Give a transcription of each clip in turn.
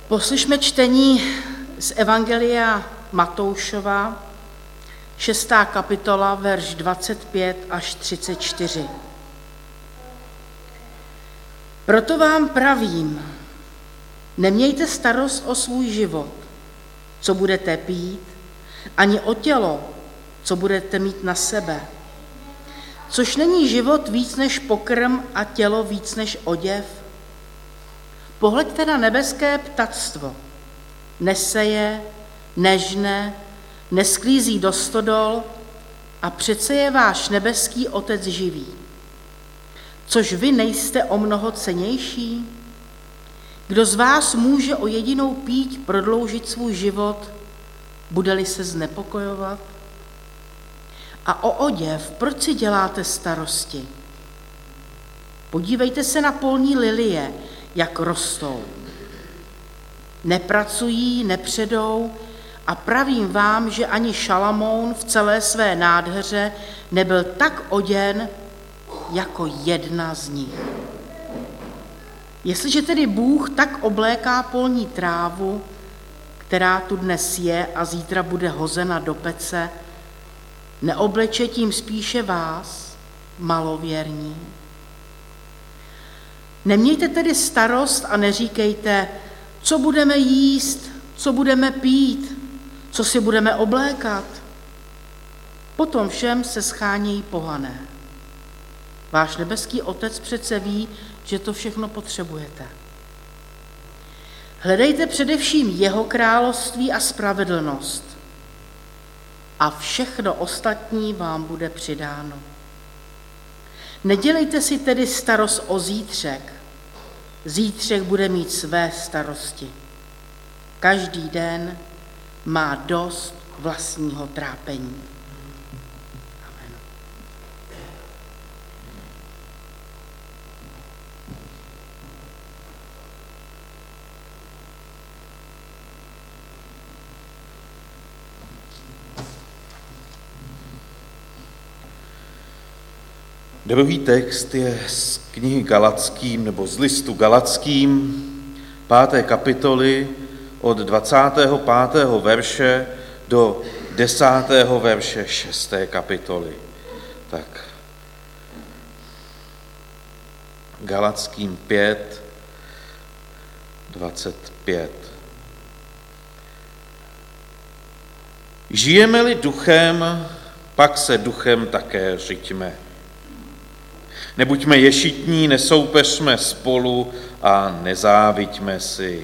Poslyšme čtení z Evangelia Matoušova, 6. kapitola, verš 25 až 34. Proto vám pravím, nemějte starost o svůj život, co budete pít, ani o tělo, co budete mít na sebe. Což není život víc než pokrm a tělo víc než oděv? Pohleďte na nebeské ptactvo. Neseje, nežne, nesklízí do stodol a přece je váš nebeský Otec živý. Což vy nejste o mnoho cennější? Kdo z vás může o jedinou píď prodloužit svůj život, bude-li se znepokojovat? A o oděv, proč si děláte starosti? Podívejte se na polní lilie, jak rostou. Nepracují, nepředou a pravím vám, že ani Šalamoun v celé své nádheře nebyl tak oděn jako jedna z nich. Jestliže tedy Bůh tak obléká polní trávu, která tu dnes je a zítra bude hozena do pece, neobleče tím spíše vás, malověrní? Nemějte tedy starost a neříkejte, co budeme jíst, co budeme pít, co si budeme oblékat. Potom všem se schánějí pohané. Váš nebeský Otec přece ví, že to všechno potřebujete. Hledejte především jeho království a spravedlnost a všechno ostatní vám bude přidáno. Nedělejte si tedy starost o zítřek. Zítřek bude mít své starosti. Každý den má dost vlastního trápení. Amen. Druhý text je z knihy Galatským, nebo z listu Galatským, 5. kapitoly od 25. verše do 10. verše 6. kapitoly. Tak. Galatským 5, 25. Žijeme-li duchem, pak se duchem také řiďme. Nebuďme ješitní, nesoupeřme spolu a nezáviďme si.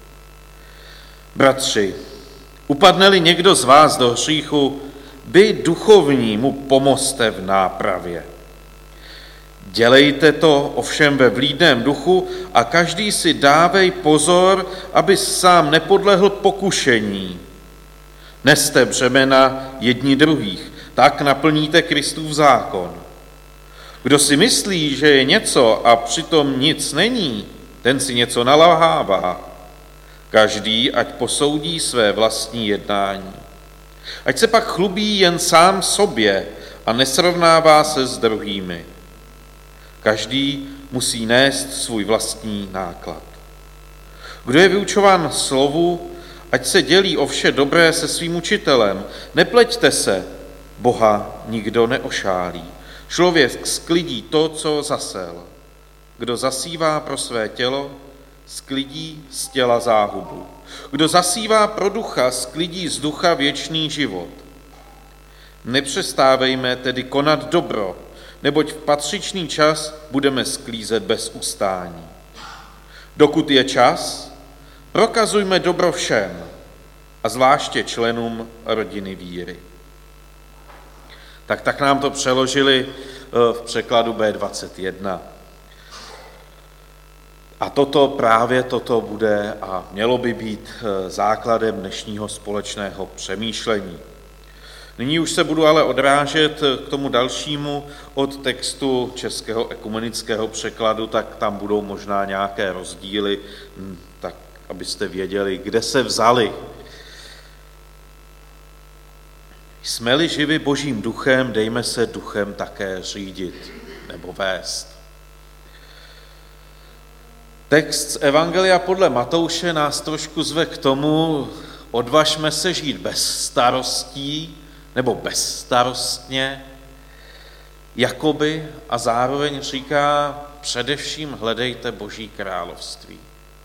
Bratři, upadne-li někdo z vás do hříchu, vy duchovní mu pomozte v nápravě. Dělejte to ovšem ve vlídném duchu a každý si dávej pozor, aby sám nepodlehl pokušení. Neste břemena jedni druhých, tak naplníte Kristův zákon. Kdo si myslí, že je něco a přitom nic není, ten si něco nalhává. Každý ať posoudí své vlastní jednání. Ať se pak chlubí jen sám sobě a nesrovnává se s druhými. Každý musí nést svůj vlastní náklad. Kdo je vyučován slovu, ať se dělí o vše dobré se svým učitelem. Nepleťte se, Boha nikdo neošálí. Člověk sklidí to, co zasel. Kdo zasívá pro své tělo, sklidí z těla záhubu. Kdo zasívá pro ducha, sklidí z ducha věčný život. Nepřestávejme tedy konat dobro, neboť v patřičný čas budeme sklízet bez ustání. Dokud je čas, prokazujme dobro všem, a zvláště členům rodiny víry. Tak nám to přeložili v překladu B21. A právě toto bude a mělo by být základem dnešního společného přemýšlení. Nyní už se budu ale odrážet k tomu dalšímu od textu českého ekumenického překladu, tak tam budou možná nějaké rozdíly, tak abyste věděli, kde se vzali. Jsme-li živi Božím duchem, dejme se duchem také řídit nebo vést. Text z Evangelia podle Matouše nás trošku zve k tomu, odvažme se žít bez starostí nebo bezstarostně, jakoby, a zároveň říká, především hledejte Boží království.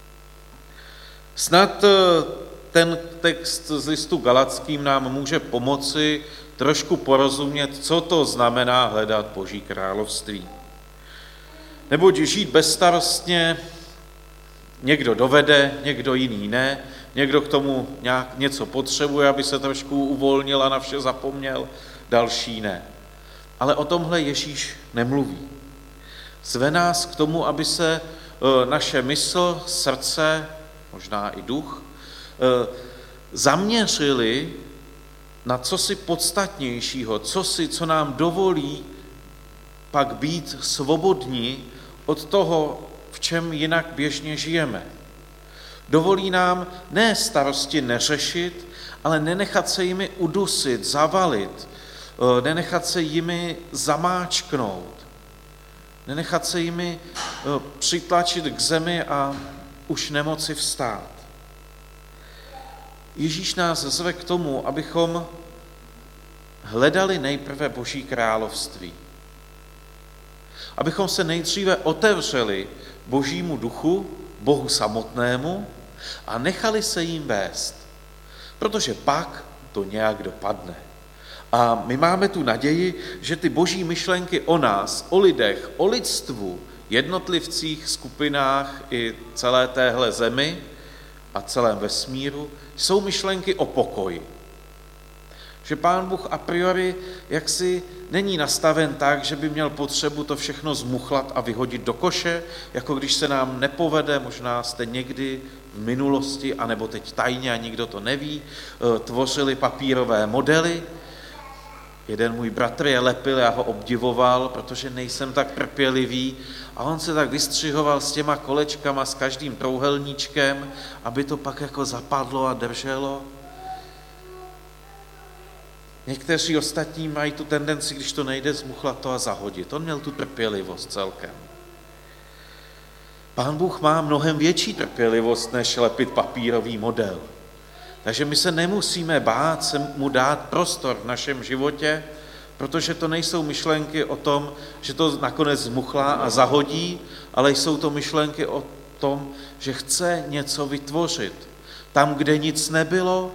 Snad ten text z listu Galackým nám může pomoci trošku porozumět, co to znamená hledat Boží království. Neboť žít bezstarostně někdo dovede, někdo jiný ne, někdo k tomu něco potřebuje, aby se trošku uvolnil a na vše zapomněl, další ne. Ale o tomhle Ježíš nemluví. Zve nás k tomu, aby se naše mysl, srdce, možná i duch, zaměřili na cosi podstatnějšího, co nám dovolí pak být svobodní od toho, v čem jinak běžně žijeme. Dovolí nám ne starosti neřešit, ale nenechat se jimi udusit, zavalit, nenechat se jimi zamáčknout, nenechat se jimi přitlačit k zemi a už nemoci vstát. Ježíš nás zve k tomu, abychom hledali nejprve Boží království. Abychom se nejdříve otevřeli Božímu duchu, Bohu samotnému a nechali se jím vést, protože pak to nějak dopadne. A my máme tu naději, že ty boží myšlenky o nás, o lidech, o lidstvu, jednotlivcích, skupinách i celé téhle zemi a celém vesmíru jsou myšlenky o pokoji. Že Pán Bůh a priori jaksi není nastaven tak, že by měl potřebu to všechno zmuchlat a vyhodit do koše, jako když se nám nepovede, možná jste někdy v minulosti, anebo teď tajně a nikdo to neví, tvořili papírové modely. Jeden můj bratr je lepil, já ho obdivoval, protože nejsem tak trpělivý a on se tak vystřihoval s těma kolečkama, s každým trouhelníčkem, aby to pak jako zapadlo a drželo. Někteří ostatní mají tu tendenci, když to nejde, zmuchlat to a zahodit. On měl tu trpělivost celkem. Pán Bůh má mnohem větší trpělivost, než lepit papírový model. Takže my se nemusíme bát se mu dát prostor v našem životě, protože to nejsou myšlenky o tom, že to nakonec zmuchlá a zahodí, ale jsou to myšlenky o tom, že chce něco vytvořit. Tam, kde nic nebylo,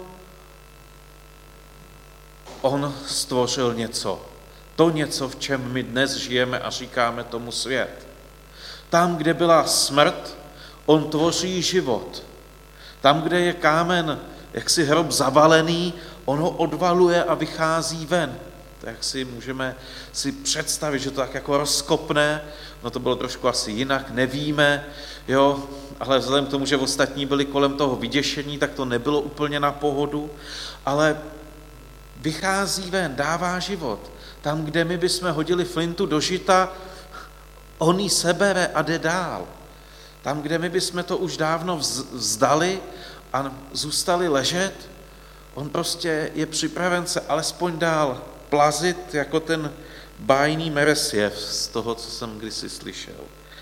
on stvořil něco. To něco, v čem my dnes žijeme a říkáme tomu svět. Tam, kde byla smrt, on tvoří život. Tam, kde je kámen, jaksi hrob zavalený, on ho odvaluje a vychází ven. Tak si můžeme si představit, že to tak jako rozkopne, no to bylo trošku asi jinak, nevíme, jo, ale vzhledem k tomu, že ostatní byli kolem toho vyděšení, tak to nebylo úplně na pohodu, ale vychází ven, dává život. Tam, kde my bychom hodili flintu do žita, on ji sebere a jde dál. Tam, kde my bychom to už dávno vzdali a zůstali ležet, on prostě je připraven se alespoň dál plazit jako ten bájný Meresjev z toho, co jsem kdysi slyšel.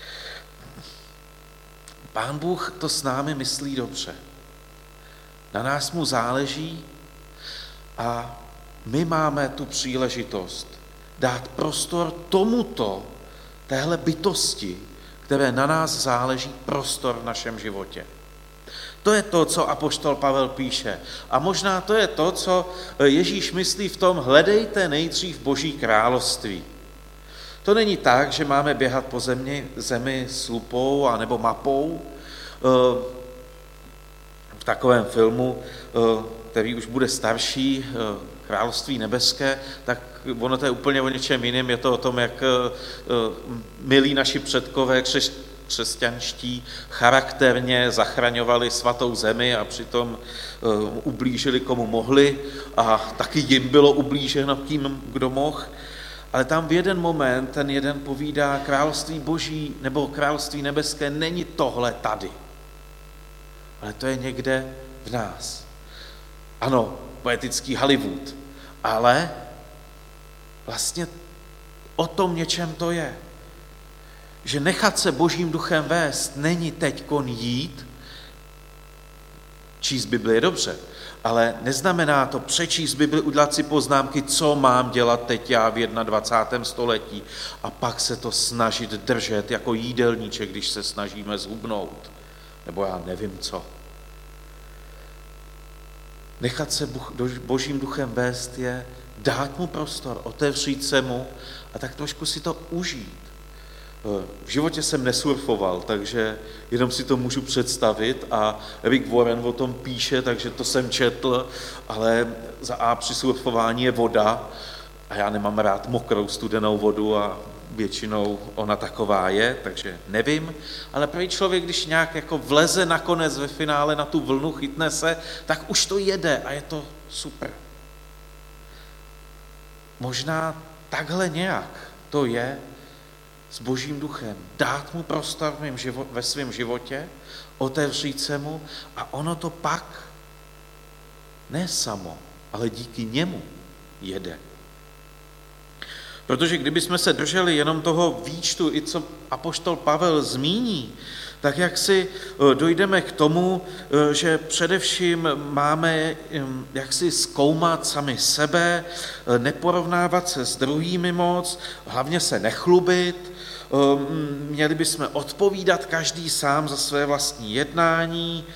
Pán Bůh to s námi myslí dobře. Na nás mu záleží a my máme tu příležitost dát prostor tomuto, téhle bytosti, které na nás záleží, prostor v našem životě. To je to, co apoštol Pavel píše. A možná to je to, co Ježíš myslí v tom, hledejte nejdřív Boží království. To není tak, že máme běhat po zemi s lupou a nebo mapou. V takovém filmu, který už bude starší, Království nebeské, tak ono to je úplně o něčem jiném. Je to o tom, jak milí naši předkové křesťanští charakterně zachraňovali svatou zemi a přitom ublížili komu mohli a taky jim bylo ublíženo tím, kdo mohl. Ale tam v jeden moment ten jeden povídá, království boží nebo království nebeské není tohle tady, ale to je někde v nás. Ano, poetický Hollywood, ale vlastně o tom něčem to je. že nechat se Božím duchem vést není teďkon jít, číst Bibli je dobře, ale neznamená to přečíst Bibli, udělat si poznámky, co mám dělat teď já v 21. století a pak se to snažit držet jako jídelníček, když se snažíme zhubnout. Nebo já nevím co. Nechat se Božím duchem vést je dát mu prostor, otevřít se mu a tak trošku si to užít. V životě jsem nesurfoval, takže jenom si to můžu představit a Rick Warren o tom píše, takže to jsem četl, ale za A při surfování je voda a já nemám rád mokrou studenou vodu a většinou ona taková je, takže nevím, ale první člověk, když nějak jako vleze nakonec ve finále na tu vlnu, chytne se, tak už to jede a je to super. Možná takhle nějak to je s Božím duchem. Dát mu prostor ve svém životě, otevřít se mu a ono to pak ne samo, ale díky němu jede. Protože kdybychom se drželi jenom toho výčtu, i co apoštol Pavel zmíní, tak jak si dojdeme k tomu, že především máme jak si zkoumat sami sebe, neporovnávat se s druhými moc, hlavně se nechlubit, měli bychom odpovídat každý sám za své vlastní jednání,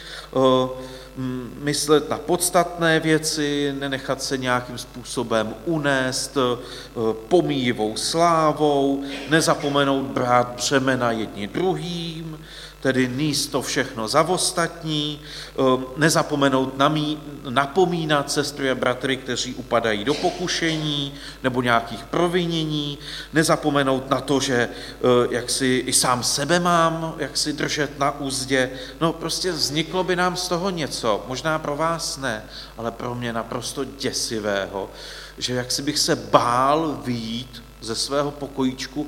myslet na podstatné věci, nenechat se nějakým způsobem unést pomíjivou slávou, nezapomenout brát břemena jedni druhým, tedy nést to všechno za ostatní, nezapomenout napomínat sestry a bratry, kteří upadají do pokušení nebo nějakých provinění, nezapomenout na to, že jak si i sám sebe mám, jak si držet na uzdě. No prostě vzniklo by nám z toho něco, možná pro vás ne, ale pro mě naprosto děsivého, že jak si bych se bál vyjít ze svého pokojíčku,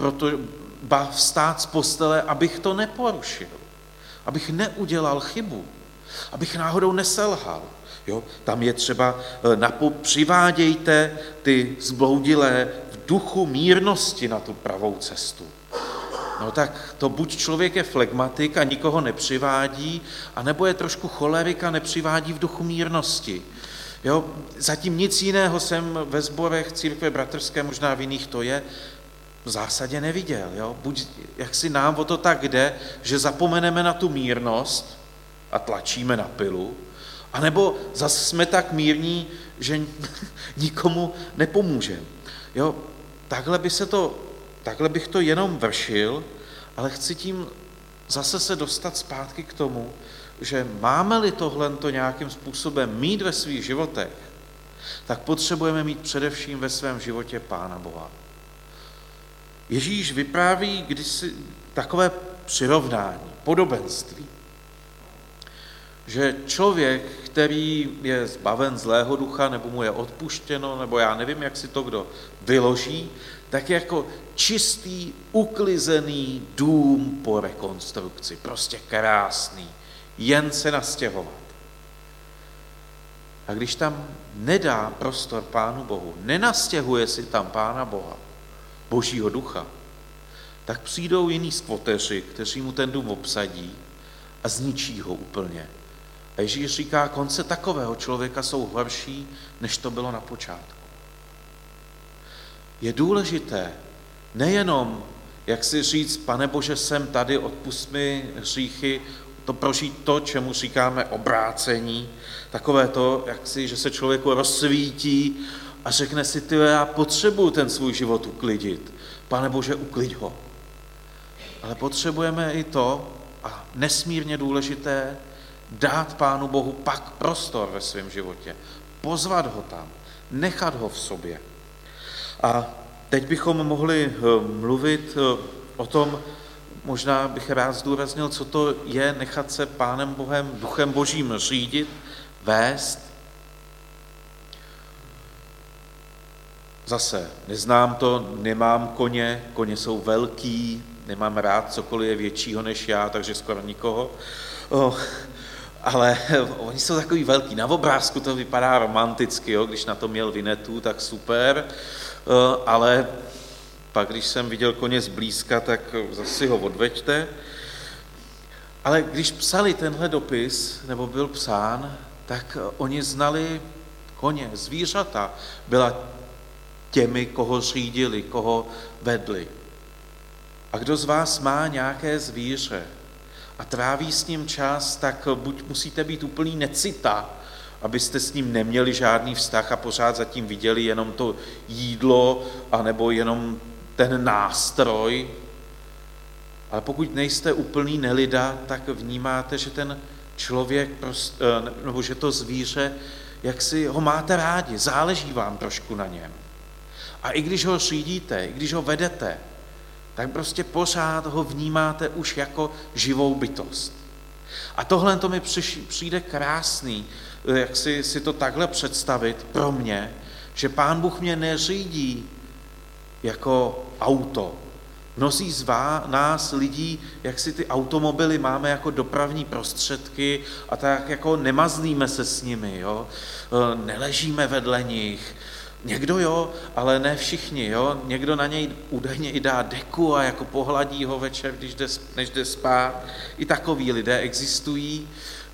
ba vstát z postele, abych to neporušil, abych neudělal chybu, abych náhodou neselhal. Jo? Tam je třeba přivádějte ty zbloudilé v duchu mírnosti na tu pravou cestu. No tak to buď člověk je flegmatik a nikoho nepřivádí, anebo je trošku cholerik a nepřivádí v duchu mírnosti. Jo? Zatím nic jiného jsem ve sborech církve bratrské, možná v jiných to je, v zásadě neviděl. Jo? Buď jak si nám o to tak jde, že zapomeneme na tu mírnost a tlačíme na pilu, anebo zase jsme tak mírní, že nikomu nepomůžeme. Jo? Takhle bych to jenom vršil, ale chci tím zase se dostat zpátky k tomu, že máme-li tohleto nějakým způsobem mít ve svých životech, tak potřebujeme mít především ve svém životě Pána Boha. Ježíš vypráví kdysi takové přirovnání, podobenství, že člověk, který je zbaven zlého ducha, nebo mu je odpuštěno, nebo já nevím, jak si to kdo vyloží, tak je jako čistý, uklizený dům po rekonstrukci, prostě krásný, jen se nastěhovat. A když tam nedá prostor Pánu Bohu, nenastěhuje si tam Pána Boha, Božího ducha, tak přijdou jiní skvoteři, kteří mu ten dům obsadí a zničí ho úplně. A Ježíš říká, konce takového člověka jsou horší, než to bylo na počátku. Je důležité nejenom, jak si říct, Pane Bože, jsem tady, odpusť mi hříchy, to prožít to, čemu říkáme obrácení, takové to, jak si, že se člověku rozsvítí a řekne si, ty, já potřebuju ten svůj život uklidit. Pane Bože, uklid ho. Ale potřebujeme i to, a nesmírně důležité, dát Pánu Bohu pak prostor ve svém životě. Pozvat ho tam, nechat ho v sobě. A teď bychom mohli mluvit o tom, možná bych rád zdůraznil, co to je nechat se Pánem Bohem, Duchem Božím řídit, vést. Zase, neznám to, nemám koně jsou velký, nemám rád cokoliv je většího než já, takže skoro nikoho. Ale oni jsou takový velký. Na obrázku to vypadá romanticky, jo? Když na to měl Vinetu, tak super, ale Pak, když jsem viděl koně zblízka, tak zase ho odveďte. Ale když psali tenhle dopis, nebo byl psán, tak oni znali koně, zvířata. Byla těmi, koho řídili, koho vedli. A kdo z vás má nějaké zvíře a tráví s ním čas, tak buď musíte být úplný necita, abyste s ním neměli žádný vztah a pořád zatím viděli jenom to jídlo, anebo jenom ten nástroj. Ale pokud nejste úplný nelida, tak vnímáte, že ten člověk, nebo že to zvíře, jak si ho máte rádi, záleží vám trošku na něm. A i když ho řídíte, i když ho vedete, tak prostě pořád ho vnímáte už jako živou bytost. A tohle to mi přijde krásný, jak si to takhle představit pro mě, že Pán Bůh mě neřídí jako auto. Mnozí z nás lidí, jak si ty automobily máme jako dopravní prostředky a tak jako nemazlíme se s nimi, jo? Neležíme vedle nich. Někdo jo, ale ne všichni, jo? Někdo na něj údajně i dá deku a jako pohladí ho večer, než jde spát. I takoví lidé existují.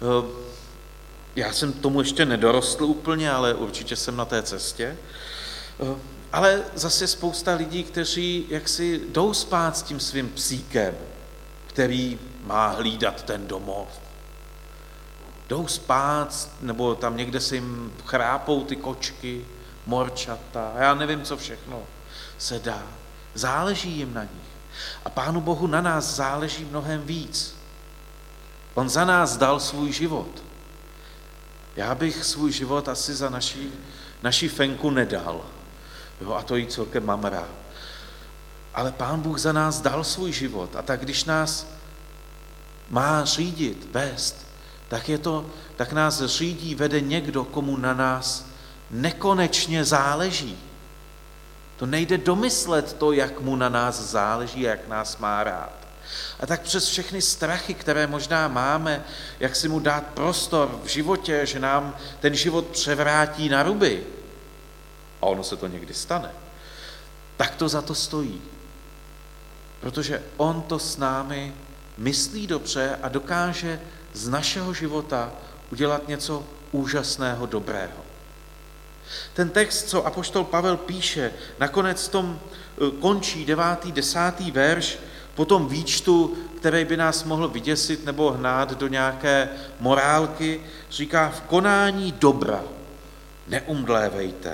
Já jsem tomu ještě nedorostl úplně, ale určitě jsem na té cestě. Ale zase spousta lidí, kteří jaksi jdou spát s tím svým psíkem, který má hlídat ten domov. Jdou spát, nebo tam někde se jim chrápou ty kočky, morčata, já nevím, co všechno se dá. Záleží jim na nich. A Pánu Bohu na nás záleží mnohem víc. On za nás dal svůj život. Já bych svůj život asi za naši Fenku nedal. Jo, a to jí celkem mám rád. Ale Pán Bůh za nás dal svůj život a tak když nás má řídit, vést, tak nás řídí, vede někdo, komu na nás nekonečně záleží. To nejde domyslet to, jak mu na nás záleží a jak nás má rád. A tak přes všechny strachy, které možná máme, jak si mu dát prostor v životě, že nám ten život převrátí na ruby, a ono se to někdy stane, tak to za to stojí. Protože on to s námi myslí dobře a dokáže z našeho života udělat něco úžasného, dobrého. Ten text, co apoštol Pavel píše, nakonec tom končí 9., 10. verš, po tom výčtu, který by nás mohl vyděsit nebo hnát do nějaké morálky, říká: v konání dobra neumdlévejte.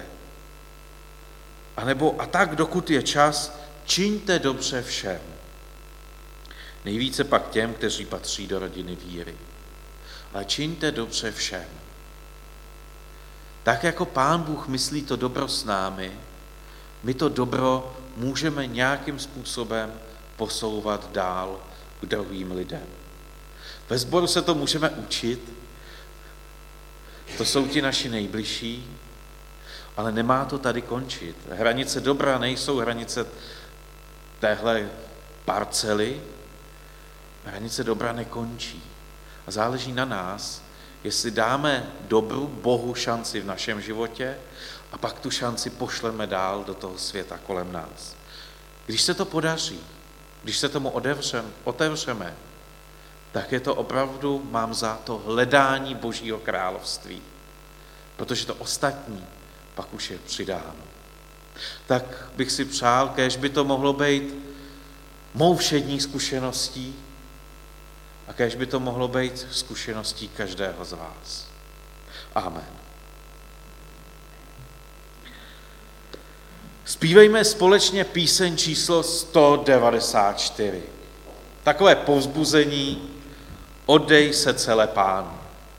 A tak, dokud je čas, čiňte dobře všem. Nejvíce pak těm, kteří patří do rodiny víry. Ale čiňte dobře všem. Tak jako Pán Bůh myslí to dobro s námi, my to dobro můžeme nějakým způsobem posouvat dál k druhým lidem. Ve sboru se to můžeme učit, to jsou ti naši nejbližší, ale nemá to tady končit. Hranice dobra nejsou hranice téhle parcely, hranice dobra nekončí. A záleží na nás, jestli dáme dobru Bohu šanci v našem životě a pak tu šanci pošleme dál do toho světa kolem nás. Když se to podaří, když se tomu otevřeme, tak je to opravdu, mám za to, hledání Božího království. Protože to ostatní pak už je přidáno. Tak bych si přál, kéž by to mohlo být mou všední zkušeností a kéž by to mohlo být zkušeností každého z vás. Amen. Zpívejme společně píseň číslo 194. Takové povzbuzení: oddej se celé Pánu.